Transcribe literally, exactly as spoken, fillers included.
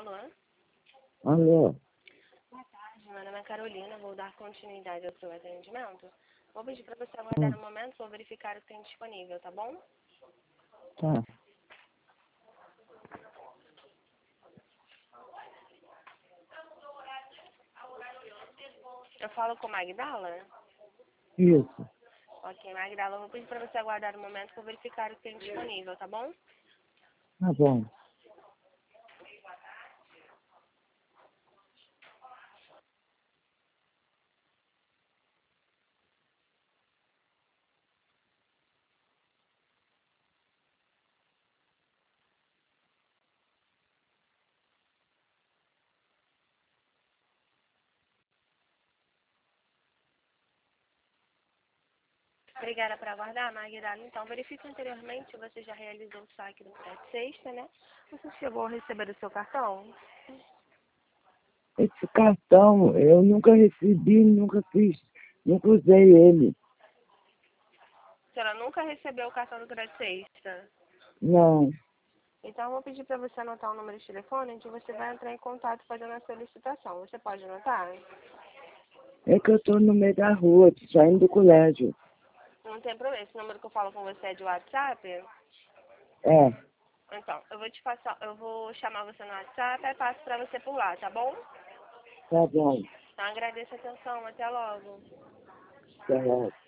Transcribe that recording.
Alô? Alô? Boa tarde, meu nome é Carolina, vou dar continuidade ao seu atendimento. Vou pedir para você aguardar Hum, um momento, vou verificar o que tem disponível, tá bom? tá. Eu falo com Magdala? Isso. Ok, Magdala, eu vou pedir para você aguardar um momento, vou verificar o que tem disponível, tá bom? Tá bom. Obrigada por aguardar, Magdala. Então, verifique anteriormente, você já realizou o saque do crédito sexta, né? Você chegou a receber o seu cartão? Esse cartão eu nunca recebi, nunca fiz, nunca usei ele. A senhora nunca recebeu o cartão do crédito sexta? Não. Então, eu vou pedir para você anotar o número de telefone onde você vai entrar em contato fazendo a solicitação. Você pode anotar? É que eu tô no meio da rua, tô saindo do colégio. Não tem problema. Esse número que eu falo com você é de WhatsApp? É, Então, eu vou te passar, eu vou chamar você no WhatsApp e passo para você por lá, tá bom? tá bom. Então, agradeço a atenção. Até logo. Tá.